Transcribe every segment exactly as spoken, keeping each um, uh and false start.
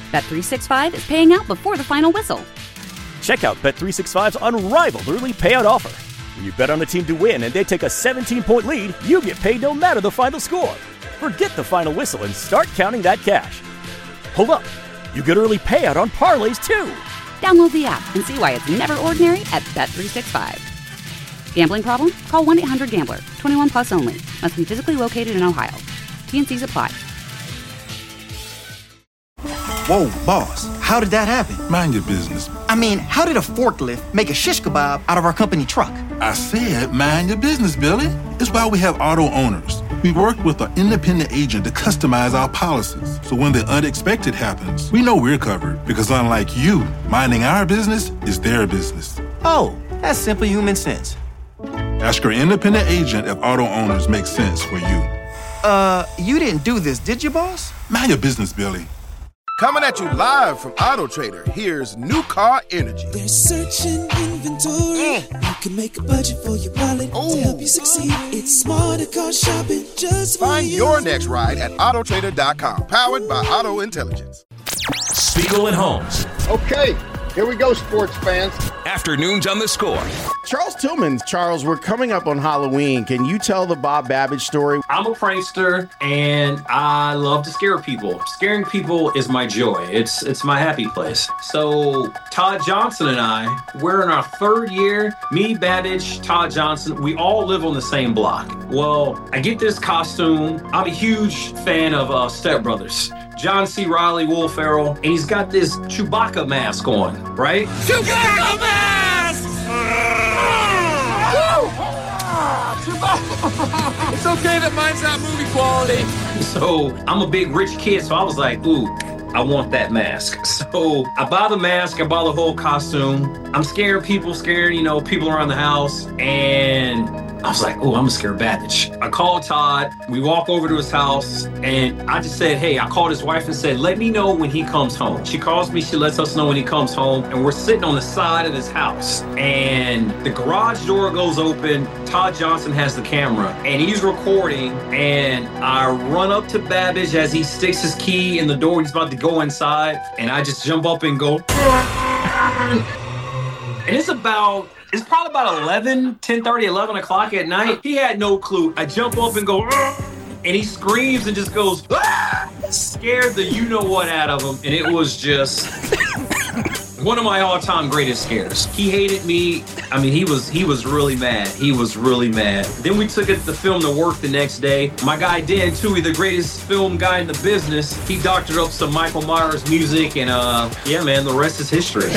Bet three sixty-five is paying out before the final whistle. Check out Bet three sixty-five's unrivaled early payout offer. When you bet on a team to win and they take a seventeen-point lead, you get paid no matter the final score. Forget the final whistle and start counting that cash. Hold up. You get early payout on parlays, too. Download the app and see why it's never ordinary at Bet three sixty-five. Gambling problem? Call one eight hundred gambler. twenty-one plus only. Must be physically located in Ohio. T N Cs apply. Whoa, boss. How did that happen? Mind your business. I mean, how did a forklift make a shish kebab out of our company truck? I said mind your business, Billy. It's why we have auto owners. We work with an independent agent to customize our policies. So when the unexpected happens, we know we're covered. Because unlike you, minding our business is their business. Oh, that's simple human sense. Ask your independent agent if auto owners make sense for you. Uh, you didn't do this, did you, boss? Mind your business, Billy. Coming at you live from Auto Trader, here's New Car Energy. There's searching inventory. Mm. You can make a budget for your wallet Ooh. To help you succeed. It's smarter car shopping just for Find you. your next ride at auto trader dot com, powered by Auto Intelligence. Spiegel and Holmes. Okay, here we go, sports fans. Afternoons on the Score. Charles Tillman, Charles, we're coming up on Halloween. Can you tell the Bob Babbage story? I'm a prankster, and I love to scare people. Scaring people is my joy. It's it's my happy place. So Todd Johnson and I, we're in our third year. Me, Babbage, Todd Johnson, we all live on the same block. Well, I get this costume. I'm a huge fan of uh, Step Brothers. John C. Reilly, Will Ferrell, and he's got this Chewbacca mask on, right? Chewbacca mask! It's okay that mine's not movie quality. So I'm a big rich kid, so I was like, ooh, I want that mask. So I buy the mask, I buy the whole costume. I'm scaring people, scaring, you know, people around the house, and I was like, oh, I'm gonna scare Babbage. I called Todd, we walk over to his house, and I just said, hey, I called his wife and said, let me know when he comes home. She calls me, she lets us know when he comes home, and we're sitting on the side of his house. And the garage door goes open, Todd Johnson has the camera, and he's recording, and I run up to Babbage as he sticks his key in the door, he's about to go inside, and I just jump up and go, and it's about... It's probably about eleven, ten thirty, eleven o'clock at night. He had no clue. I jump up and go, Argh! And he screams and just goes, ah! Scared the you-know-what out of him. And it was just one of my all-time greatest scares. He hated me. I mean, he was he was really mad. He was really mad. Then we took it the film to work the next day. My guy Dan Toohey, the greatest film guy in the business, he doctored up some Michael Myers music, and uh, yeah, man, the rest is history.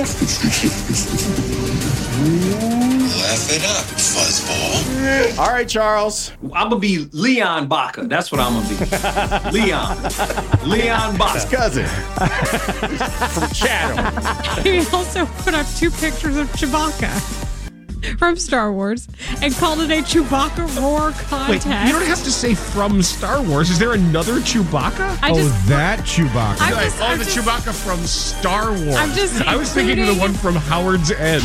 Laugh it up, fuzzball. All right, Charles. I'm going to be Leon Baca. That's what I'm going to be. Leon. Leon Baca. His cousin. From Chatham. He also put up two pictures of Chewbacca from Star Wars and called it a Chewbacca roar contest. Wait, you don't have to say from Star Wars. Is there another Chewbacca? I just, oh, that Chewbacca. I'm just, oh, I'm the just, Chewbacca from Star Wars. I'm just I was thinking of the one from Howard's End.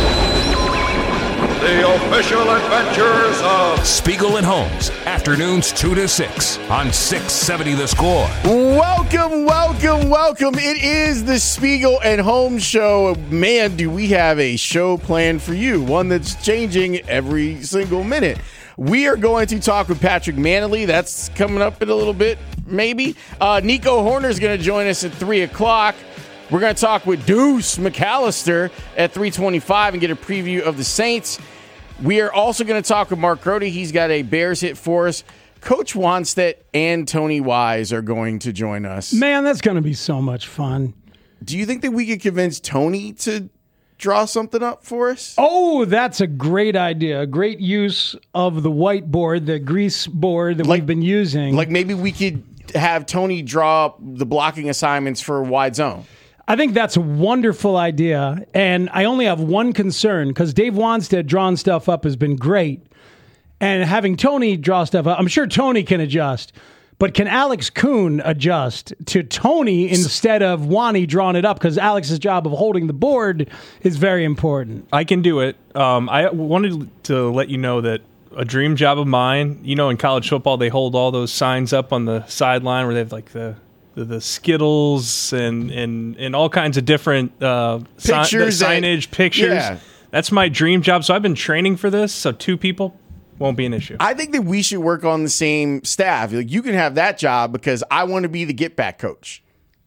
The official adventures of Spiegel and Holmes, afternoons two to six on six seventy The Score. Welcome, welcome, welcome. It is the Spiegel and Holmes show. Man, do we have a show planned for you, one that's changing every single minute. We are going to talk with Patrick Manley. That's coming up in a little bit, maybe. Uh, Nico Horner is going to join us at three o'clock. We're going to talk with Deuce McAllister at three twenty-five and get a preview of the Saints. We are also going to talk with Mark Grody. He's got a Bears hit for us. Coach Wannstedt and Tony Wise are going to join us. Man, that's going to be so much fun. Do you think that we could convince Tony to draw something up for us? Oh, that's a great idea. A great use of the whiteboard, the grease board that like, we've been using. Like maybe we could have Tony draw up the blocking assignments for wide zone. I think that's a wonderful idea, and I only have one concern, because Dave Wannstedt drawing stuff up has been great, and having Tony draw stuff up, I'm sure Tony can adjust, but can Alex Kuhn adjust to Tony instead of Wani drawing it up, because Alex's job of holding the board is very important. I can do it. Um, I wanted to let you know that a dream job of mine, you know, in college football, they hold all those signs up on the sideline where they have like the... the the, the Skittles and, and, and all kinds of different uh, Pictures si- signage, that, pictures. Yeah. That's my dream job. So I've been training for this. So two people won't be an issue. I think that we should work on the same staff. Like, you can have that job because I want to be the get back coach.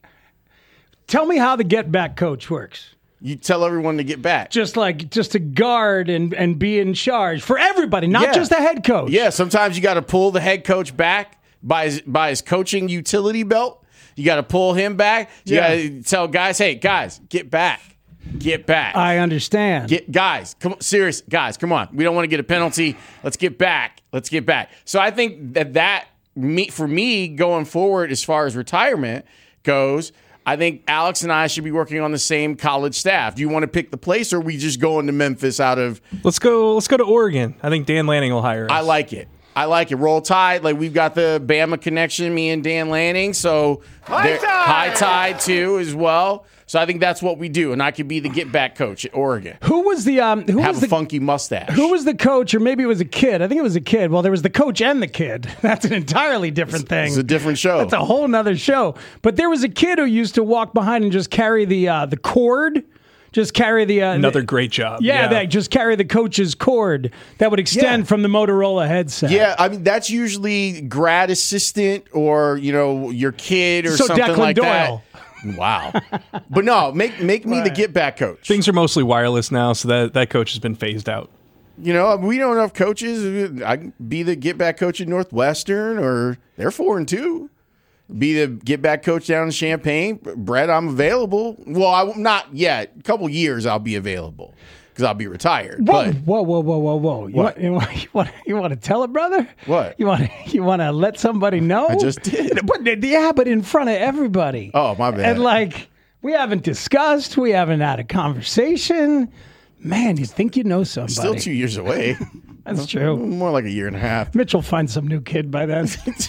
Tell me how the get back coach works. You tell everyone to get back. Just like just to guard and, and be in charge for everybody, not Yeah. just the head coach. Yeah, sometimes you got to pull the head coach back by his, by his coaching utility belt. You got to pull him back. You Yeah. got to tell guys, hey, guys, get back. Get back. I understand. Get guys, come on, serious guys, come on. We don't want to get a penalty. Let's get back. Let's get back. So I think that that me for me going forward as far as retirement goes, I think Alex and I should be working on the same college staff. Do you want to pick the place, or are we just going to Memphis out of? Let's go. Let's go to Oregon. I think Dan Lanning will hire us. I like it. I like it. Roll Tide. Like, we've got the Bama connection, me and Dan Lanning. So High there- Tide! High Tide too as well. So I think that's what we do, and I could be the get back coach at Oregon. Who was the um? Who Have was a the funky mustache. Who was the coach, or maybe it was a kid? I think it was a kid. Well, there was the coach and the kid. That's an entirely different thing. It's a different show. That's a whole nother show. But there was a kid who used to walk behind and just carry the uh, the cord. Just carry the uh, Another the, great job. Yeah, Yeah. That, just carry the coach's cord that would extend Yeah. from the Motorola headset. Yeah, I mean, that's usually grad assistant or, you know, your kid or So something Declan like Doyle. that. Wow. But no, make make me the Right. get back coach. Things are mostly wireless now, so that, that coach has been phased out. You know, we don't have coaches. I can be the get back coach at Northwestern, or they're four and two. Be the get back coach down in Champaign. Brett, I'm available. Well, I'm not yet. A couple years I'll be available because I'll be retired. Whoa, But whoa, whoa, whoa, whoa, whoa! You What? want, you want, you want, you want to tell it, brother? What? You want, you want to let somebody know? I just did. But yeah, but in front of everybody. Oh, my bad. And like, we haven't discussed, we haven't had a conversation. Man, you think you know somebody? still two years away. That's true. More like a year and a half. Mitch will find some new kid by then.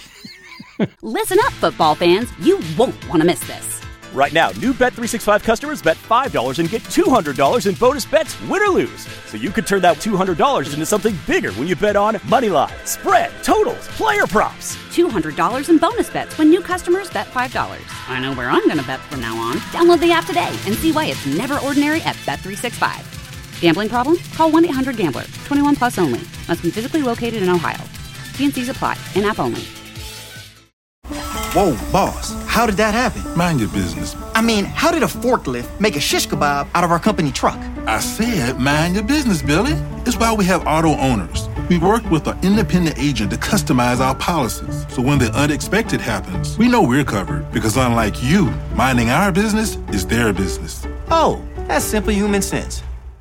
Listen up, football fans. You won't want to miss this. Right now, new Bet three sixty-five customers bet five dollars and get two hundred dollars in bonus bets, win or lose. So you could turn that two hundred dollars into something bigger when you bet on money line, spread, totals, player props. two hundred dollars in bonus bets when new customers bet five dollars. I know where I'm going to bet from now on. Download the app today and see why it's never ordinary at Bet three sixty-five. Gambling problem? Call one eight hundred gambler. twenty-one plus only. Must be physically located in Ohio. T and C's apply. In-app only. Whoa, boss, how did that happen? Mind your business. I mean, how did a forklift make a shish kebab out of our company truck? I said mind your business, Billy. It's why we have auto owners. We work with an independent agent to customize our policies. So when the unexpected happens, we know we're covered because unlike you, minding our business is their business. Oh, that's simple human sense.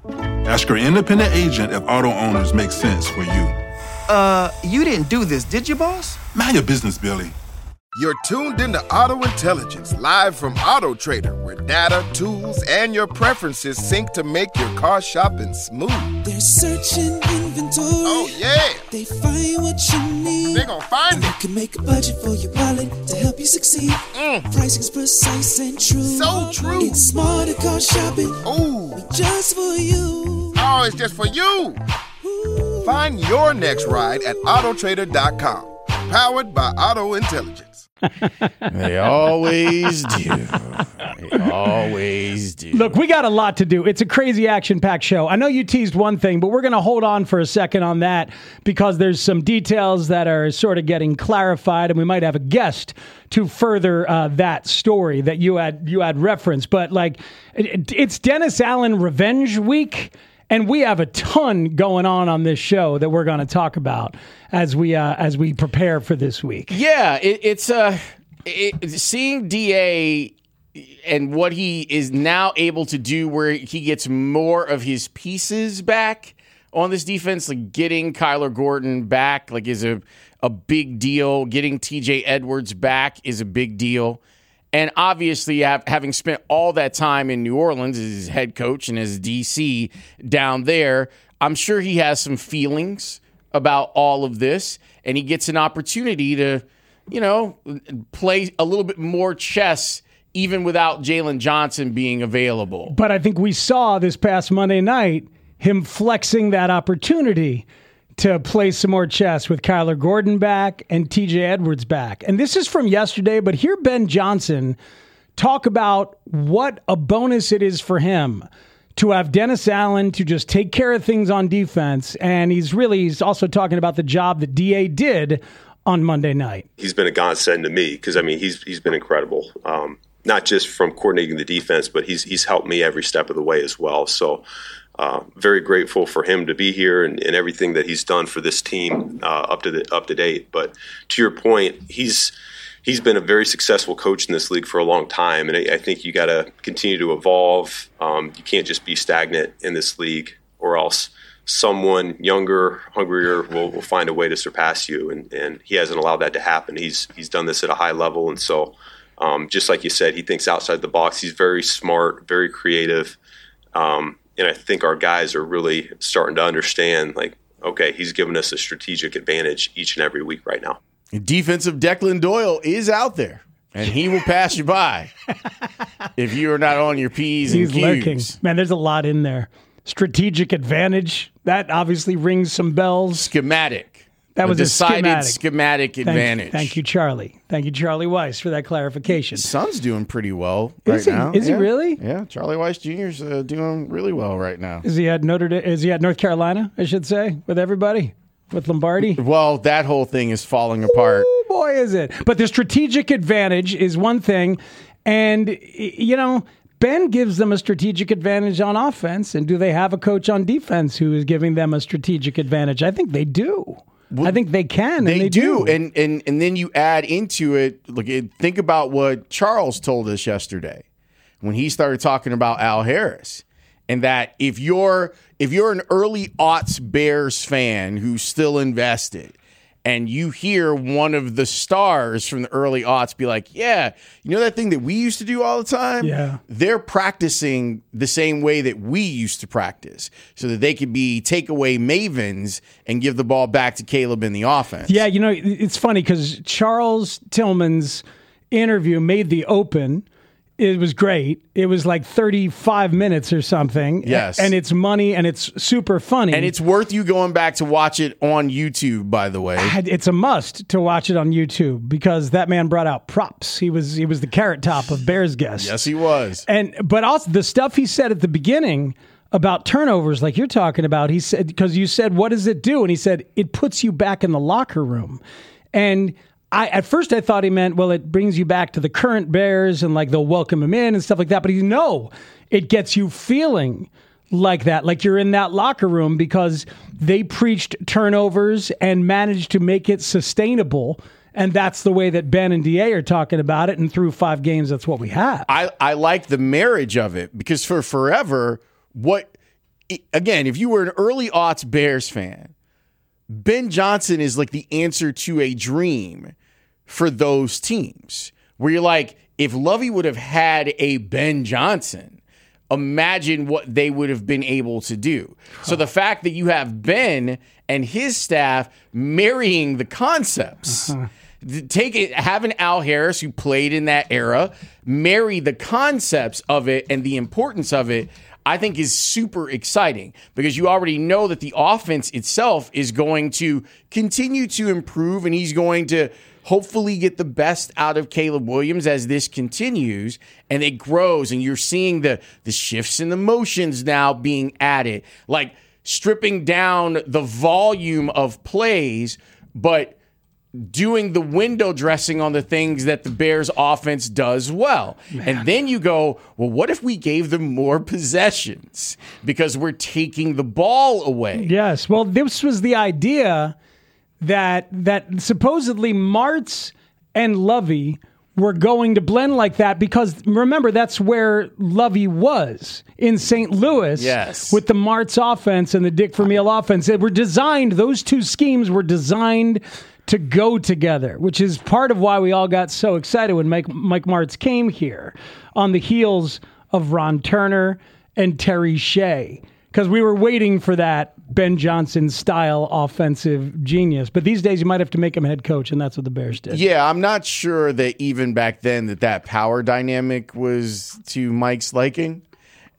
Ask your independent agent if auto owners make sense for you. Uh, you didn't do this, did you, boss? Mind your business, Billy. You're tuned into Auto Intelligence, live from Auto Trader, where data, tools, and your preferences sync to make your car shopping smooth. They're searching inventory. Oh, yeah. They find what you need. They gon' find and it. You can make a budget for your wallet to help you succeed. Mm. Pricing's precise and true. So true. It's smarter car shopping. Ooh. Just for you. Oh, it's just for you. Ooh. Find your next ride at auto trader dot com. Powered by Auto Intelligence. They always do. They always do. Look, we got a lot to do. It's a crazy action-packed show. I know you teased one thing, but we're going to hold on for a second on that because there's some details that are sort of getting clarified, and we might have a guest to further uh, that story that you had you had referenced. But like, it, it's Dennis Allen Revenge Week. And we have a ton going on on this show that we're going to talk about as we uh, as we prepare for this week. Yeah, it, it's uh, it, seeing D A and what he is now able to do, where he gets more of his pieces back on this defense, like getting Kyler Gordon back, like is a a big deal. Getting T J Edwards back is a big deal. And obviously, having spent all that time in New Orleans as his head coach and as D C down there, I'm sure he has some feelings about all of this. And he gets an opportunity to, you know, play a little bit more chess, even without Jalen Johnson being available. But I think we saw this past Monday night him flexing that opportunity to play some more chess with Kyler Gordon back and T J Edwards back. And this is from yesterday, but hear Ben Johnson talk about what a bonus it is for him to have Dennis Allen to just take care of things on defense. And he's really, he's also talking about the job that D A did on Monday night. He's been a godsend to me because, I mean, he's he's been incredible. Um, not just from coordinating the defense, but he's he's helped me every step of the way as well. So uh, very grateful for him to be here and, and everything that he's done for this team uh, up to the, up to date. But to your point, he's he's been a very successful coach in this league for a long time, and I, I think you got to continue to evolve. Um, you can't just be stagnant in this league, or else someone younger, hungrier will, will find a way to surpass you, and, and he hasn't allowed that to happen. He's he's done this at a high level, and so um, just like you said, he thinks outside the box. He's very smart, very creative, um, and I think our guys are really starting to understand, like, okay, he's giving us a strategic advantage each and every week right now. Defensive Declan Doyle is out there, and he will pass you by if you are not on your P's and He's Q's. lurking. Man, there's a lot in there. Strategic advantage. That obviously rings some bells. Schematic. That was a a decided schematic, schematic thank, advantage. Thank you, Charlie. Thank you, Charlie Weiss, for that clarification. Son's doing pretty well is right he, now. Is yeah. he really? Yeah, Charlie Weiss Junior's uh, doing really well right now. Is he at Notre Dame? Is he at North Carolina, I should say, with everybody? With Lombardi? Well, that whole thing is falling apart. Oh, boy, is it. But the strategic advantage is one thing. And, you know, Ben gives them a strategic advantage on offense. And do they have a coach on defense who is giving them a strategic advantage? I think they do. Well, I think they can. They, and they do. do. And, and, and then you add into it, look, think about what Charles told us yesterday when he started talking about Al Harris. And that if you're if you're an early aughts Bears fan who's still invested, and you hear one of the stars from the early aughts be like, yeah, you know that thing that we used to do all the time? Yeah. They're practicing the same way that we used to practice so that they could be takeaway mavens and give the ball back to Caleb in the offense. Yeah, you know, it's funny because Charles Tillman's interview made the open. It was great. It was like thirty-five minutes or something. Yes. And it's money and it's super funny. And it's worth you going back to watch it on YouTube, by the way. It's a must to watch it on YouTube because that man brought out props. He was he was the carrot top of Bears guests. Yes, he was. And but also the stuff he said at the beginning about turnovers, like you're talking about, he said, because you said, what does it do? And he said, it puts you back in the locker room. And I, at first I thought he meant, well, it brings you back to the current Bears and like they'll welcome him in and stuff like that. But he no, it gets you feeling like that, like you're in that locker room because they preached turnovers and managed to make it sustainable. And that's the way that Ben and D A are talking about it. And through five games, that's what we have. I, I like the marriage of it because for forever, what, again, if you were an early aughts Bears fan, Ben Johnson is like the answer to a dream for those teams where you're like, if Lovey would have had a Ben Johnson, imagine what they would have been able to do. So the fact that you have Ben and his staff marrying the concepts, uh-huh. take it, have an Al Harris who played in that era, marry the concepts of it and the importance of it, I think is super exciting because you already know that the offense itself is going to continue to improve and he's going to hopefully get the best out of Caleb Williams as this continues and it grows and you're seeing the, the shifts in the motions now being added, like stripping down the volume of plays, but doing the window dressing on the things that the Bears offense does well. Man. And then you go, well, what if we gave them more possessions because we're taking the ball away? Yes. Well, this was the idea that that supposedly Martz and Lovey were going to blend like that because remember, that's where Lovey was in Saint Louis yes. with the Martz offense and the Dick Vermeil offense. They were designed, those two schemes were designed to go together, which is part of why we all got so excited when Mike, Mike Martz came here on the heels of Ron Turner and Terry Shea, because we were waiting for that Ben Johnson style offensive genius. But these days you might have to make him head coach, and that's what the Bears did. Yeah, I'm not sure that even back then that that power dynamic was to Mike's liking.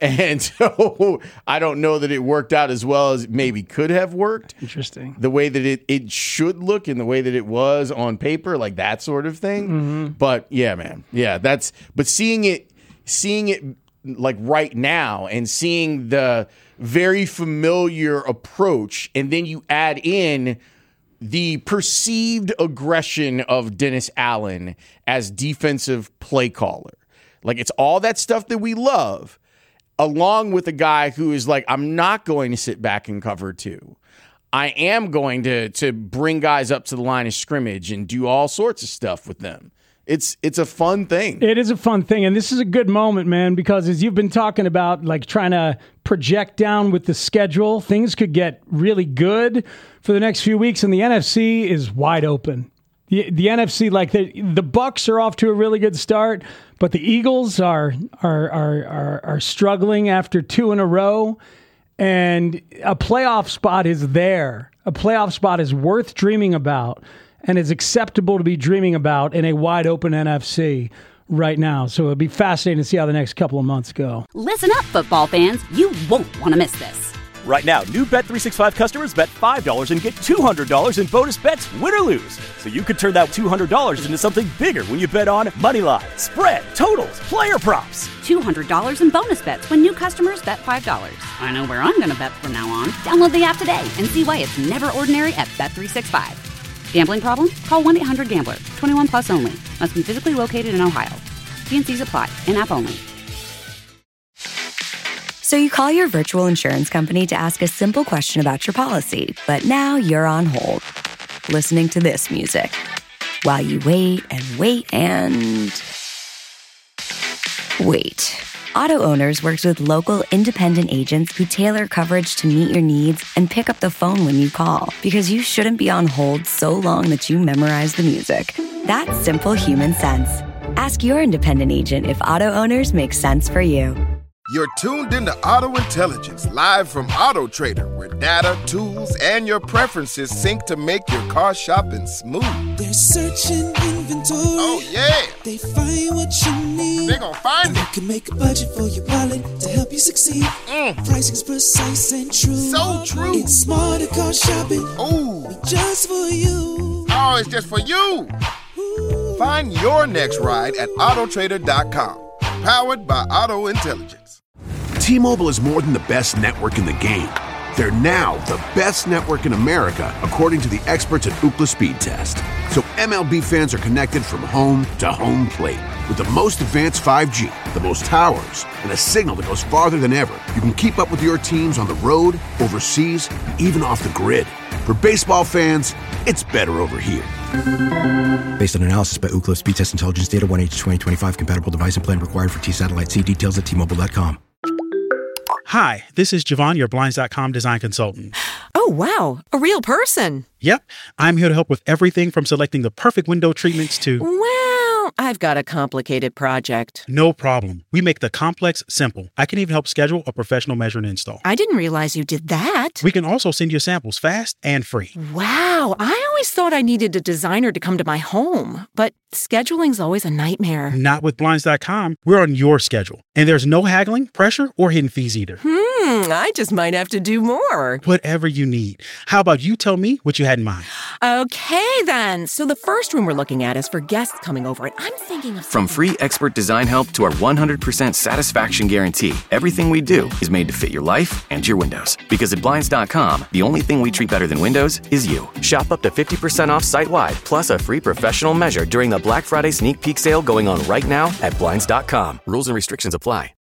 And so I don't know that it worked out as well as it maybe could have worked. Interesting. The way that it, it should look and the way that it was on paper, like that sort of thing. Mm-hmm. But yeah, man. Yeah, that's but seeing it seeing it like right now and seeing the very familiar approach, and then you add in the perceived aggression of Dennis Allen as defensive play caller. Like, it's all that stuff that we love, along with a guy who is like, I'm not going to sit back and cover two. I am going to to bring guys up to the line of scrimmage and do all sorts of stuff with them. It's it's a fun thing. It is a fun thing, and this is a good moment, man, because as you've been talking about, like trying to project down with the schedule, things could get really good for the next few weeks, and the N F C is wide open. The, the N F C, like the the Bucs are off to a really good start, but the Eagles are are are are, are struggling after two in a row, and a playoff spot is there. A playoff spot is worth dreaming about. And is acceptable to be dreaming about in a wide open N F C right now. So it'll be fascinating to see how the next couple of months go. Listen up, football fans. You won't want to miss this. Right now, new Bet three sixty-five customers bet five dollars and get two hundred dollars in bonus bets, win or lose. So you could turn that two hundred dollars into something bigger when you bet on money line, spread, totals, player props. two hundred dollars in bonus bets when new customers bet five dollars. I know where I'm going to bet from now on. Download the app today and see why it's never ordinary at Bet three sixty-five. Gambling problem? Call one eight hundred gambler. twenty-one plus only. Must be physically located in Ohio. T and C's apply. In-app only. So you call your virtual insurance company to ask a simple question about your policy, but now you're on hold, listening to this music, while you wait and wait and... wait. Auto Owners works with local independent agents who tailor coverage to meet your needs and pick up the phone when you call, because you shouldn't be on hold so long that you memorize the music. That's simple human sense. Ask your independent agent if Auto Owners makes sense for you. You're tuned into Auto Intelligence, live from Auto Trader, where data, tools, and your preferences sync to make your car shopping smooth. They're searching inventory. Oh, yeah. They find what you need. They gon' find and it. You can make a budget for your wallet to help you succeed. Mm. Pricing's precise and true. So true. It's smarter car shopping. Ooh. Just for you. Oh, it's just for you. Ooh. Find your next ride at auto trader dot com. Powered by Auto Intelligence. T-Mobile is more than the best network in the game. They're now the best network in America, according to the experts at Ookla Speed Test. So M L B fans are connected from home to home plate. With the most advanced five G, the most towers, and a signal that goes farther than ever, you can keep up with your teams on the road, overseas, and even off the grid. For baseball fans, it's better over here. Based on analysis by Ookla Speed Test Intelligence Data, one H twenty twenty-five compatible device and plan required for T-Satellite. See details at T Mobile dot com. Hi, this is Javon, your Blinds dot com design consultant. Oh, wow. A real person. Yep. I'm here to help with everything from selecting the perfect window treatments to... Well, I've got a complicated project. No problem. We make the complex simple. I can even help schedule a professional measure and install. I didn't realize you did that. We can also send you samples fast and free. Wow. I always thought I needed a designer to come to my home, but scheduling's always a nightmare. Not with Blinds dot com. We're on your schedule. And there's no haggling, pressure, or hidden fees either. Hmm, I just might have to do more. Whatever you need. How about you tell me what you had in mind? Okay, then. So the first room we're looking at is for guests coming over, and I'm thinking of... From free expert design help to our one hundred percent satisfaction guarantee, everything we do is made to fit your life and your windows. Because at Blinds dot com, the only thing we treat better than windows is you. Shop up to fifty percent off site-wide, plus a free professional measure during the Black Friday sneak peek sale going on right now at Blinds dot com. Rules and restrictions apply.